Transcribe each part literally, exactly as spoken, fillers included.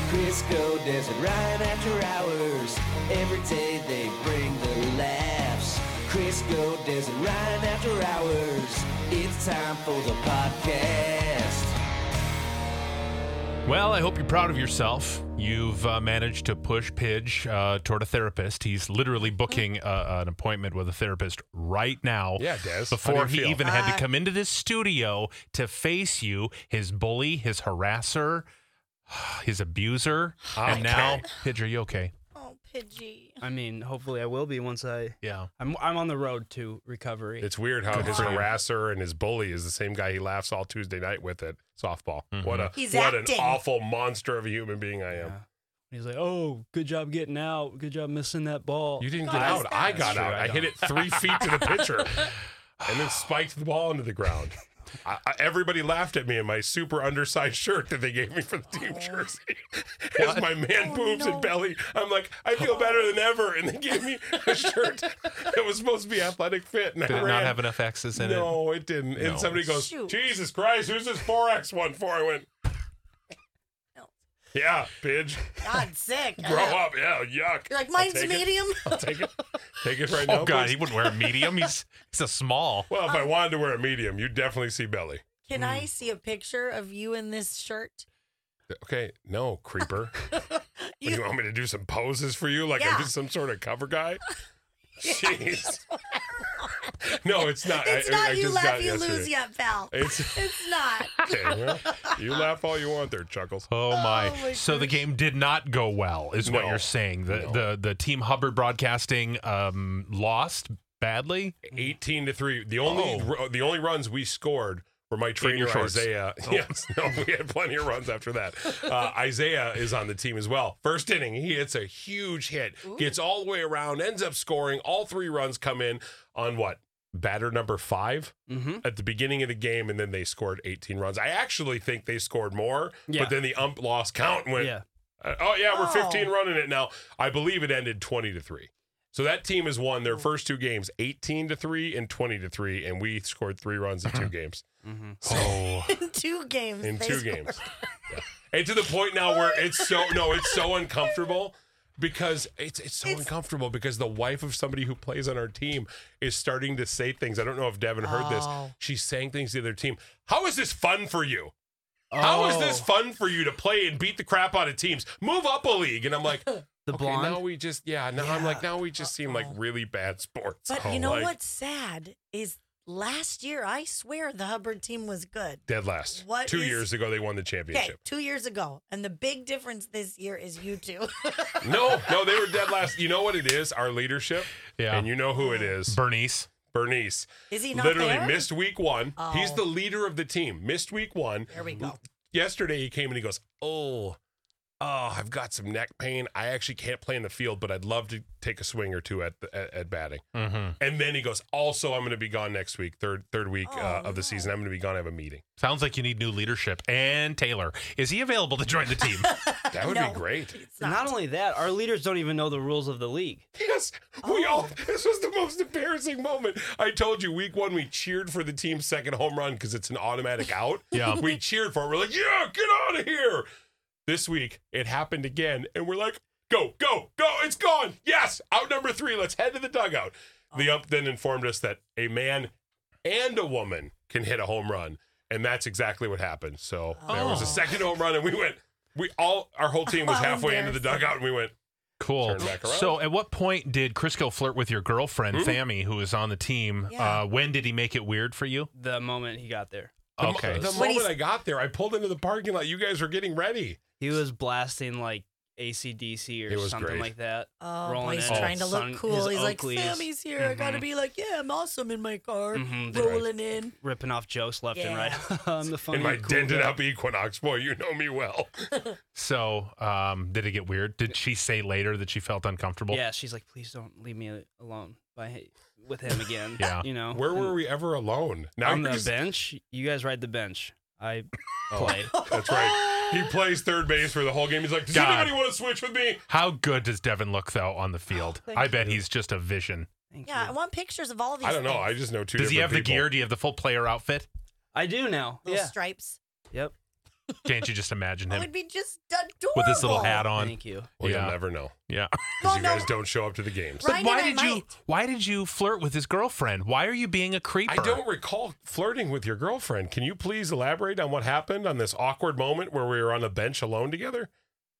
Crisco, Desert Ryan after hours. Every day they bring the laughs. Crisco, Desert Ryan after hours. It's time for the podcast. Well, I hope you're proud of yourself. You've uh, managed to push Pidge uh, toward a therapist. He's literally booking uh, an appointment with a therapist right now. Yeah, Des. Before he feel? even had Uh, to come into this studio to face you, his bully, his harasser, his abuser. And now, Okay. Pidge, are you okay? Oh, Pidgey. I mean, hopefully I will be once I. Yeah. I'm I'm on the road to recovery. It's weird how Good his for you. harasser and his bully is the same guy he laughs all Tuesday night with at softball. Mhm. What a He's what acting. an awful monster of a human being I am. Yeah. He's like, "Oh, good job getting out. Good job missing that ball." You didn't God, get is out. that- I got That's true, out. I I, hit it three feet to the pitcher and then spiked the ball into the ground. I, I, everybody laughed at me in my super undersized shirt that they gave me for the team jersey. As my man Oh, boobs no. and belly, I'm like, I feel better than ever. And they gave me a shirt that was supposed to be athletic fit. And Did I it ran. not have enough X's in it? No, it didn't. No. And somebody goes, Shoot. Jesus Christ, who's this four X one for? I went, No. yeah, Pidge. God, sick. Grow up. Yeah, yuck. You're like, I'll mine's take it. medium. I'll take it. Take it right now. Oh, God, please. he wouldn't wear a medium. He's, he's a small. Well, if I wanted to wear a medium, you'd definitely see belly. Can I see a picture of you in this shirt? Okay, no, creeper. You- you want me to do some poses for you like Yeah. I'm just some sort of cover guy? Jeez. No, it's not. It's I, not I you just laugh, got you yesterday. lose yet, pal. It's It's not. okay. Well, you laugh all you want there, Chuckles. Oh my! Oh, my so the gosh. game did not go well, is what No. you're saying. The No. the the Team Hubbard Broadcasting um, lost badly. eighteen to three. The only Oh. the only runs we scored were my trainer shorts. Isaiah. Yes, no, we had plenty of runs after that. Uh, Isaiah is on the team as well. First inning, he hits a huge hit, gets all the way around, ends up scoring. All three runs come in on what? Batter number five Mm-hmm. at the beginning of the game, and then they scored eighteen runs. I actually think they scored more, Yeah. but then the ump lost count and went, Yeah. uh, oh, yeah, we're Oh. fifteen running it now. I believe it ended twenty to three. So that team has won their first two games, eighteen to three and twenty to three, and we scored three runs in two games. Mm-hmm. Oh, In two games. In they two scored. games. Yeah. And to the point now where it's so no, it's so uncomfortable because it's it's so It's- uncomfortable because the wife of somebody who plays on our team is starting to say things. I don't know if Devin heard this. Oh. She's saying things to the other team. How is this fun for you? How is this fun for you to play and beat the crap out of teams? Move up a league. And I'm like, The okay, blonde. now we just, yeah, now I'm Yeah. like, now we just seem like Uh-oh. really bad sports. But Oh, you know like, what's sad is last year, I swear the Hubbard team was good. Dead last. What Two is- years ago, they won the Okay, championship. two years ago. And the big difference this year is you two. No, no, they were dead last. You know what it is? Our leadership. yeah. And you know who it is. Bernice. Bernice. Is he not Literally there? missed week one. Oh. He's the leader of the team. Missed week one. There we go. Yesterday he came and he goes, oh, oh, I've got some neck pain. I actually can't play in the field, but I'd love to take a swing or two at at, at batting. Mm-hmm. And then he goes, also, I'm going to be gone next week, third third week Oh, uh, of the no. season. I'm going to be gone. I have a meeting. Sounds like you need new leadership. And Taylor, is he available to join the team? That would No. be great. It's Not. not. only that, our leaders don't even know the rules of the league. Yes, we all. Oh. This was the most embarrassing moment. I told you, week one, we cheered for the team's second home run because it's an automatic out. Yeah. We cheered for it. We're like, yeah, get out of here. This week, it happened again, and we're like, go, go, go. It's gone. Yes, out number three. Let's head to the dugout. The ump then informed us that a man and a woman can hit a home run, and that's exactly what happened. So there was a Oh. second home run, and we went. We all, our whole team was How halfway into the embarrassing. dugout, and we went. Cool. Turn back around. So, at what point did Crisco flirt with your girlfriend, Hmm? Thami, who is on the team? Yeah. Uh, when did he make it weird for you? The moment he got there, The, mo- Okay. The When moment he's- I got there, I pulled into the parking lot. You guys were getting ready. he was blasting like A C D C or It was something great. like that. Oh, rolling boy, he's in. trying to look Sun- cool. his He's like, Oakleys. Sammy's here. I got to Mhm. be like, yeah, I'm awesome in my car. Mhm. Rolling in. Ripping off jokes left and Yeah. right. I'm the funny In my cool dented guy. up Equinox, boy, you know me well. So, um, did it get weird? Did she say later that she felt uncomfortable? Yeah, she's like, please don't leave me alone by with him again. Yeah. you know. Where were we ever alone? Now on you're the just- bench? You guys ride the bench. I Oh, play. That's right. He plays third base for the whole game. He's like, does God. anybody want to switch with me? How good does Devin look, though, on the field? thank I bet you. he's just a vision. Thank Yeah, I you. want pictures of all these I don't know. things. I just know two Does he have different the people. gear? Do you have the full player outfit? I do now. Little Yeah. stripes. Yep. Can't you just imagine It him would be just adorable. with his little hat on? Thank you. Well, Yeah. you'll never know. Yeah. Because Well, you no. guys don't show up to the games. Right. But why Ryan and I did you might. why did you flirt with his girlfriend? Why are you being a creeper? I don't recall flirting with your girlfriend. Can you please elaborate on what happened on this awkward moment where we were on a bench alone together?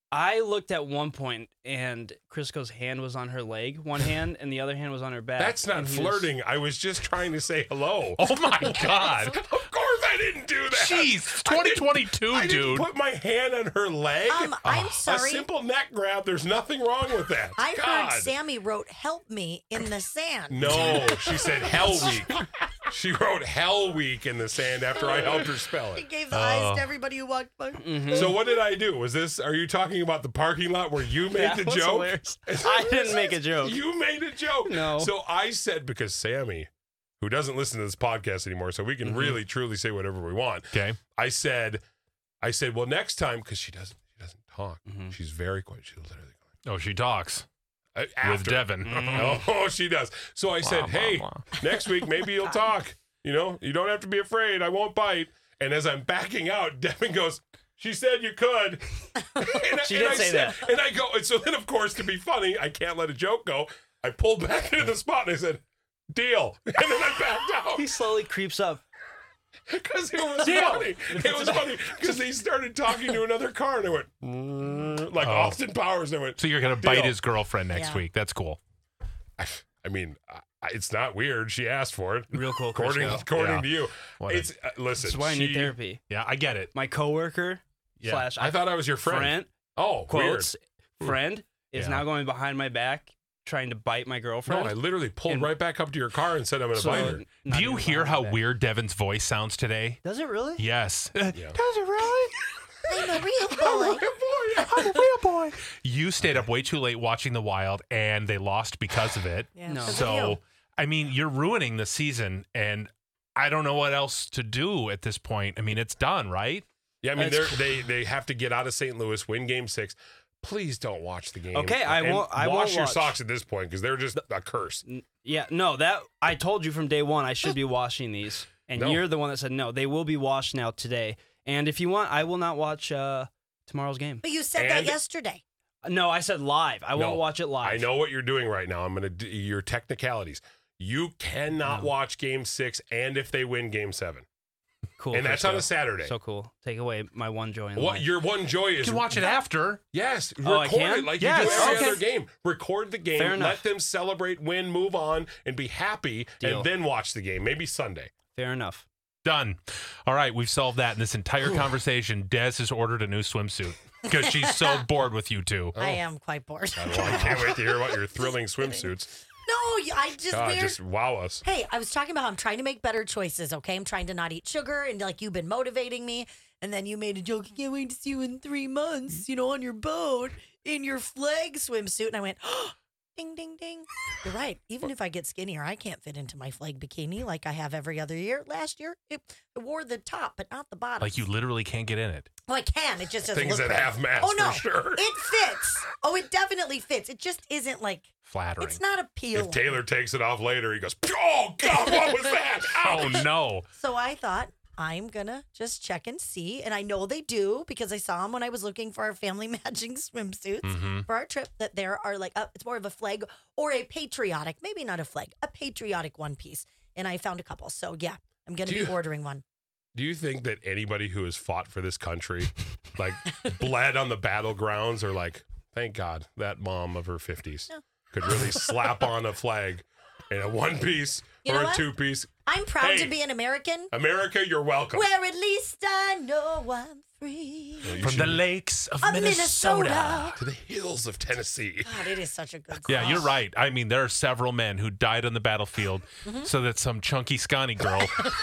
I looked at one point and Crisco's hand was on her leg, one hand, and the other hand was on her back. That's not and he was- flirting. I was just trying to say hello. Oh my god. Of course I didn't do that. Jeez, it's I twenty didn't- twenty-two, I didn't dude. put my hand on her leg. Um, I'm A sorry. simple neck grab. There's nothing wrong with that. I God. heard Sammy wrote "Help me" in the sand. No, she said Hell Week. She wrote Hell Week in the sand after I helped her spell He it. gave the Oh. eyes to everybody who walked by. Mhm. So what did I do? Was this? Are you talking about the parking lot where you made That the was joke? hilarious. I didn't make a joke. You made a joke. No. So I said, because Sammy, who doesn't listen to this podcast anymore, so we can Mhm. really truly say whatever we want. Okay. I said, I said, well, next time, because she doesn't, she doesn't talk. Mhm. She's very quiet. She's literally quiet. Oh, she talks Uh, with after. Devin. Mm. Oh, she does. So I said, Blah, hey, blah, blah. next week maybe you'll talk. You know, you don't have to be afraid. I won't bite. And as I'm backing out, Devin goes, she said you could. And I- She and did I say said- that. And I go, and so then, of course, to be funny, I can't let a joke go. I pulled back into the spot and I said, deal. And then I backed out He slowly creeps up. because it was Deal. funny. It was funny because he started talking to another car and I went, "Mm," like Oh. Austin Powers. And I went, So you're gonna bite Deal. his girlfriend next Yeah. week. That's cool. I, I mean, I, it's not weird. She asked for it. Real cool, According, Crisco. according Yeah. to you. What a- It's uh, listen. This is why I she- need therapy. Yeah, I get it. My coworker Yeah. slash I thought I was your friend. friend, Oh, quotes, weird. friend is Yeah. now going behind my back trying to bite my No, girlfriend. I literally pulled And- right back up to your car and said I'm going to So, bite her. not Do you even hear behind how my back. weird Devin's voice sounds today? Does it really? Yes. Yeah. Does it really? I'm a real boy. I'm a real boy. You stayed up way too late watching The Wild, and they lost because of it. Yeah, No. 'cause of So, you. I mean, you're ruining the season, and I don't know what else to do at this point. I mean, it's done, right? Yeah, I mean they're, That's- they they have to get out of Saint Louis, win Game Six. Please don't watch the game. Okay, I And won't- I wash won't your watch. socks at this point because they're just a curse. N- Yeah, no, that I told you from day one I should be washing these, and No. you're the one that said no. They will be washed now today, and if you want, I will not watch uh, tomorrow's game. But you said that And- yesterday. No, I said live. I No, won't watch it live. I know what you're doing right now. I'm going to do your technicalities. You cannot No. watch Game Six, and if they win Game Seven, Cool, and that's on a Crisco. Saturday. So cool. Take away my one joy in what life. your one joy You is can watch it after. Yes, Oh, I record can? it like Yes. you do every Okay. other game. Record the game, Fair enough. let them celebrate, win, move on, and be happy, Deal. and then watch the game. Maybe Sunday. Fair enough. Done. All right, we've solved that in this entire conversation. Des has ordered a new swimsuit because she's so bored with you two. I am quite bored. Oh, well, I can't wait to hear about your thrilling swimsuits. No, you- I just God, weird. just wow us. Hey, I was talking about how I'm trying to make better choices, okay? I'm trying to not eat sugar, and like you've been motivating me. And then you made a joke, I can't wait to see you in three months, you know, on your boat in your flag swimsuit. And I went, oh, ding, ding, ding. You're right. Even if I get skinnier, I can't fit into my flag bikini like I have every other year. Last year, it, I wore the top, but not the bottom. Like you literally can't get in it. Oh, I can. It just doesn't Things look at right. half mast Oh, no. for sure. It fits. Oh, it definitely fits. It just isn't like, Flattering. it's not appealing. If Taylor takes it off later, he goes, "Oh God, what was that?" Oh Ouch. no. So I thought I'm gonna just check and see, and I know they do because I saw them when I was looking for our family matching swimsuits Mhm. for our trip. That there are like a, it's more of a flag or a patriotic, maybe not a flag, a patriotic one piece, and I found a couple. So yeah, I'm gonna Do be you- ordering one. Do you think that anybody who has fought for this country, like bled on the battlegrounds, or like, thank God that mom of her fifties No. could really slap on a flag in a one piece You or know a what? two piece? I'm proud Hey. to be an American, America, you're welcome. where at least I know I'm free. You From should the be- lakes of Of Minnesota. Minnesota. to the hills of Tennessee. God, it is such a good. Yeah, you're cross. right. I mean, there are several men who died on the battlefield Mm-hmm. so that some chunky, scrawny girl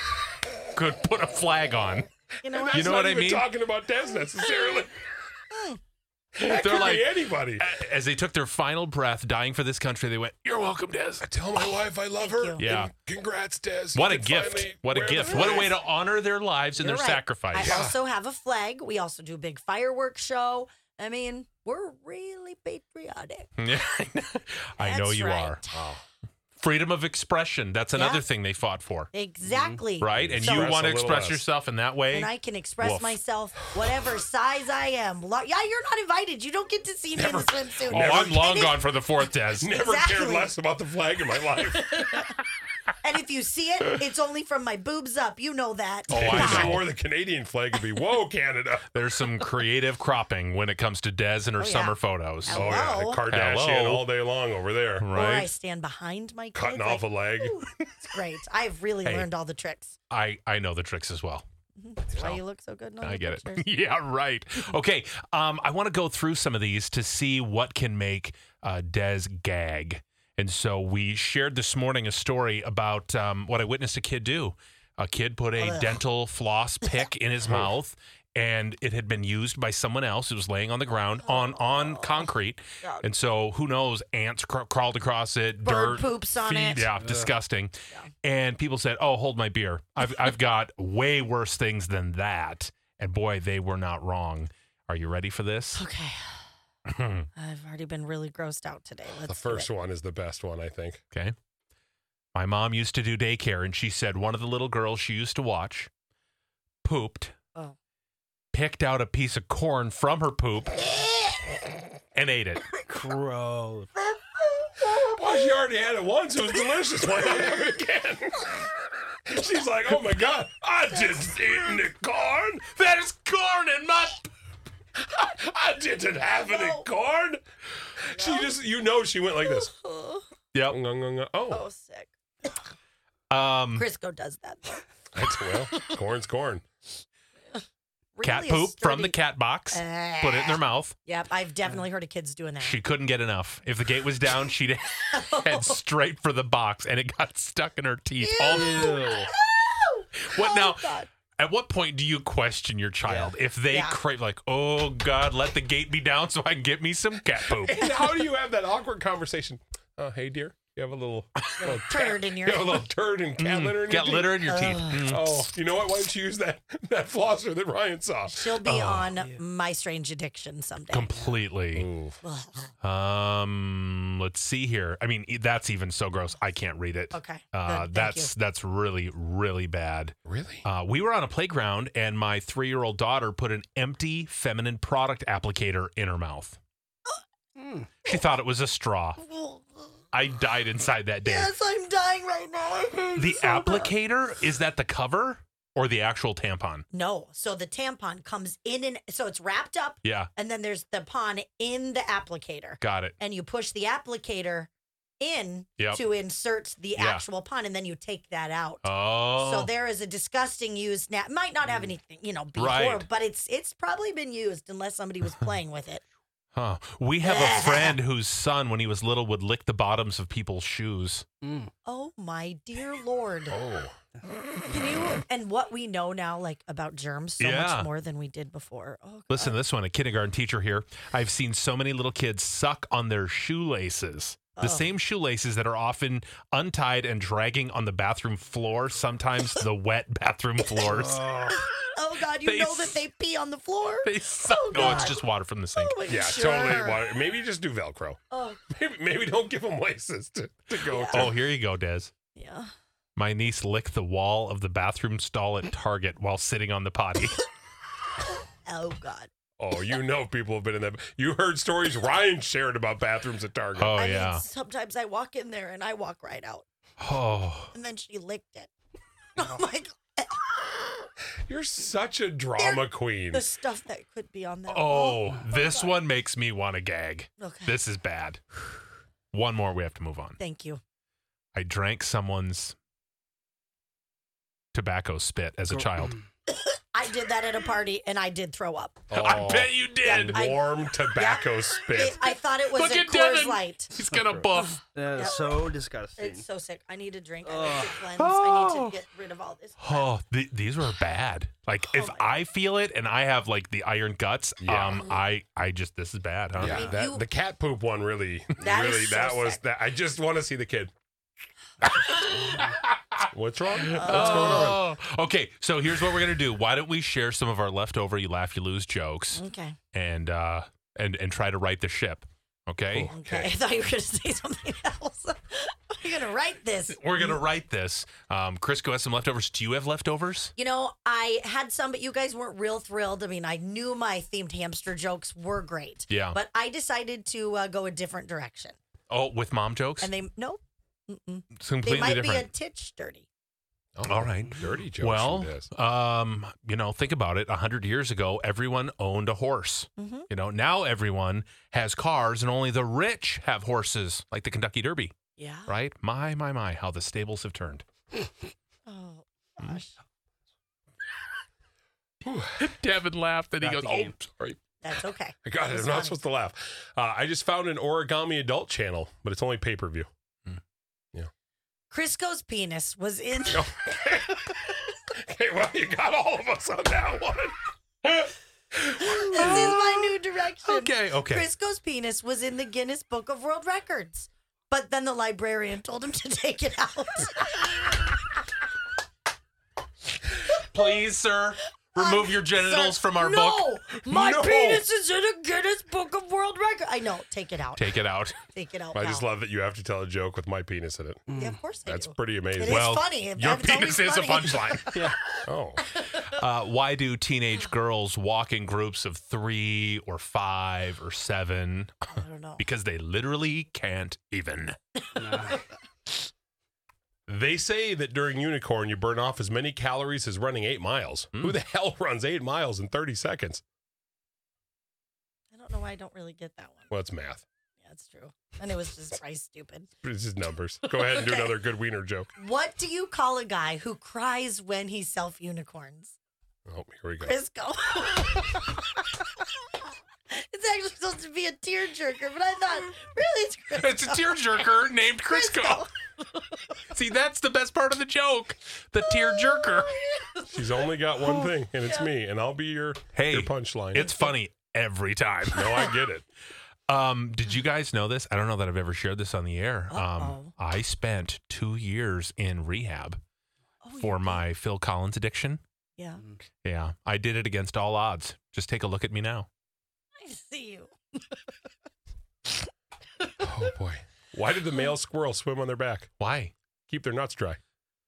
could put a flag on. You know And what? that's know not what I even mean? talking about Des necessarily. That They're could like- be anybody. As they took their final breath, dying for this country, they went, "You're welcome, Des." I tell my wife I love her. Thank you. Yeah. and Congrats, Des. What You a can gift. finally What a wear the gift. What a flag. way to honor their lives and You're their right. sacrifice. I also have a flag. We also do a big fireworks show. I mean, we're really patriotic. Yeah, I know That's you right. are. Oh, Freedom of expression. That's another Yeah. thing they fought for, Exactly. right? And So- you Express want a to little express less. yourself in that way. And I can express Woof. myself whatever size I am. Lo- Yeah, you're not invited. You don't get to see me in a swimsuit. oh, I'm long And if- gone for the fourth, Des. Never Exactly. cared less about the flag in my life. And if you see it, it's only from my boobs up. You know that. Oh, I If I know. wore the Canadian flag, it'd be, whoa, Canada. There's some creative cropping when it comes to Des and her Oh, yeah. summer photos. Hello. Oh, yeah. The Kardashian Hello. all day long over there. Or I Right? stand behind my kids. Cutting off a like, leg. "Ooh, it's great. I've really Hey. learned all the tricks. I, I know the tricks as well. That's why So, you look so good in all I the get pictures. it. Yeah, right. Okay. Um, I want to go through some of these to see what can make uh, Des gag. And so we shared this morning a story about um, what I witnessed a kid do. A kid put a Ugh. dental floss pick in his mouth, and it had been used by someone else. It was laying on the ground on on concrete, God. and so who knows? Ants cr- crawled across it, Bird dirt, poops on feet, it. yeah, disgusting. And people said, "Oh, hold my beer. I've I've got way worse things than that." And boy, they were not wrong. Are you ready for this? Okay. I've already been really grossed out today. Let's The first one is the best one, I think. Okay. My mom used to do daycare, and she said one of the little girls she used to watch pooped, Oh. picked out a piece of corn from her poop, and ate it. Gross. Well, she already had it once. It was delicious. Why not have it again? She's like, oh my God, I just eaten the corn. There's corn in my. I didn't have any corn. She just, you know, she went like this. Yep. Oh, Oh, sick. Um, Crisco does that. though. that's well, corn's corn. cat Really a poop from the sturdy- cat box. Put it in their mouth. Yep, I've definitely heard of kids doing that. She couldn't get enough. If the gate was down, she'd head straight for the box, and it got stuck in her teeth. All what Oh, now? God. At what point do you question your child if they Yeah. crave like, oh God, let the gate be down so I can get me some cat poop? And how do you have that awkward conversation? Oh, hey, dear, you have a little, little Turd cat, in your- you have a little turd and cat litter in your Got teeth? litter in your teeth. Mm. Oh, you know what? Why don't you use that that flosser that Ryan saw? She'll be on My Strange Addiction someday. Completely. Ooh. Ugh. Um, let's see here. I mean, e- that's even so gross. I can't read it. Okay. Uh, good, thank that's that's really really bad. Really? Uh, we were on a playground, and my three-year-old daughter put an empty feminine product applicator in her mouth. She thought it was a straw. you. I died inside that day. Yes, I'm dying right now. The So bad. applicator, is that the cover or the actual tampon? No. So the tampon comes in and so it's wrapped up, Yeah, and then there's the pon in the applicator, got it. and you push the applicator in Yep. to insert the Yeah. actual pon, and then you take that out. Oh, So there is a disgusting use now. Might not have anything, you know, before, Right. but it's it's probably been used unless somebody was playing with it. huh. We have a friend whose son, when he was little, would lick the bottoms of people's shoes. Mm. Oh my dear Lord! Oh. Can you and what we know now, like about germs, so Yeah. much more than we did before. Oh, God. Listen to this one, a kindergarten teacher here. I've seen so many little kids suck on their shoelaces. The Oh. same shoelaces that are often untied and dragging on the bathroom floor, sometimes the wet bathroom floors. Oh God, you They know s- that they pee on the floor. They suck. Oh, Oh, it's God. just water from the sink. Oh, Yeah, sure. totally. Why- Maybe just do Velcro. Oh Maybe, maybe don't give them laces to, to go to. Oh, here you go, Des. yeah. My niece licked the wall of the bathroom stall at Target while sitting on the potty. Oh God. Oh, you know people have been in that. You heard stories Ryan shared about bathrooms at Target. Oh, I yeah. mean, sometimes I walk in there and I walk right out, Oh, and then she licked it. Oh my God. You're such a drama queen. The stuff that could be on that. oh, wall. this God. one makes me want to gag. Okay. This is bad. One more, we have to move on. Thank you. I drank someone's tobacco spit as a child. I did that at a party, and I did throw up. I bet you did. I- Warm tobacco It, spit. I thought it was Look a at Coors Devin. Light. He's gonna buff. That is Yep. so disgusting. It's so sick. I need a drink. I Ugh. need to cleanse. I need to get rid of all this. Oh, th- these were bad. Like if my I feel it and I have like the iron guts, Yeah. um, I I just this is bad, huh? Yeah, mean, that, you- the cat poop one really, That is really, so that was sick. that. I just want to see the kid. What's wrong? What's going on? Oh, okay. So here's what we're gonna do. Why don't we share some of our leftover "You Laugh, You Lose" jokes Okay. and uh and and try to right the ship? Okay. Okay. I thought you were going to say something else. You're going to write this. We're going to write this. Um, Crisco has some leftovers. Do you have leftovers? You know, I had some, but you guys weren't real thrilled. I mean, I knew my themed hamster jokes were great. Yeah. But I decided to uh, go a different direction. Oh, with mom jokes? And they, nope. Mm-mm. It's completely They might different. be a titch dirty. Oh, all right. Dirty jokes. Well, from this. um, you know, think about it. A hundred years ago, everyone owned a horse. Mm-hmm. You know, now everyone has cars, and only the rich have horses, like the Kentucky Derby. Yeah. Right? My, my, my! How the stables have turned. Oh, gosh. Devin laughed, and he Got goes, the "Oh, game. sorry." That's okay. I got it. was I'm not funny. supposed to laugh. Uh, I just found an origami adult channel, but it's only pay per view. Crisco's penis was in. Okay. Okay, well, you got all of us on that one. This is my new direction. Okay, okay. Crisco's penis was in the Guinness Book of World Records, but then the librarian told him to take it out. Please, sir, remove your genitals Sir, from our no, book. my No. penis is in a Guinness Book of World Records. I know. Take it out. Take it out. Take it out. I just now. love that you have to tell a joke with my penis in it. Yeah, of course I That's do. pretty amazing. It is Well, funny. Your It's always penis is a funny. punchline. Yeah. Oh, Uh, why do teenage girls walk in groups of three or five or seven? I don't know. Because they literally can't even. Nah. they say that during unicorn you burn off as many calories as running eight miles. Mm. Who the hell runs eight miles in thirty seconds? I don't know why I don't really get that one. Well, it's math. Yeah, it's true. And it was just price stupid. It's just numbers. Go ahead and do Okay. another good wiener joke. What do you call a guy who cries when he self unicorns? Oh, here we go. Crisco. It's actually supposed to be a tearjerker, but I thought, really, it's Crisco. It's a tearjerker named Crisco. See, that's the best part of the joke. The tearjerker. She's only got one thing, and it's me, and I'll be your, Hey, your punchline. It's funny every time. no, I get it. Um, did you guys know this? I don't know that I've ever shared this on the air. Um, Uh-oh. I spent two years in rehab Oh, for you my Phil Collins addiction. did? Yeah. Yeah, I did it against all odds. Just take a look at me now. I see you. Oh, boy. Why did the male squirrel swim on their back? Why? Keep their nuts dry.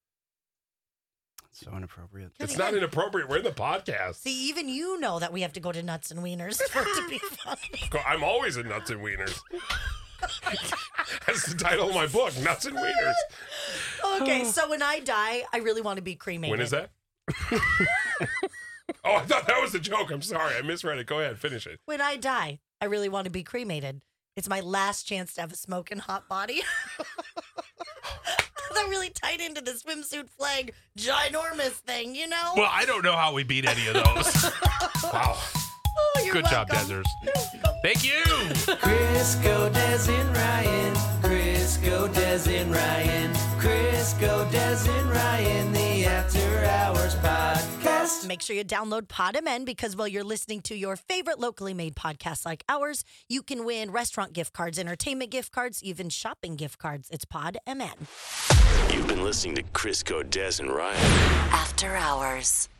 So inappropriate. It's not inappropriate. We're in the podcast. See, even you know that we have to go to Nuts and Wieners for it to be funny. Go- I'm always in Nuts and Wieners. That's the title of my book, Nuts and Wieners. Okay, so when I die, I really want to be cremated. When is that? Oh, I thought that was the joke. I'm sorry. I misread it. Go ahead. Finish it. When I die, I really want to be cremated. It's my last chance to have a smoking hot body. That really tied into the swimsuit flag ginormous thing, you know? Well, I don't know how we beat any of those. Wow. Oh, you're Good job, welcome. Desers. Thank you. Crisco, Des, and Ryan. Crisco, Des, and Ryan. Crisco, Des, and Ryan. The After Hours Podcast. Make sure you download Pod M N because while you're listening to your favorite locally made podcasts like ours, you can win restaurant gift cards, entertainment gift cards, even shopping gift cards. It's Pod M N. You've been listening to Crisco, Des, and Ryan. After Hours.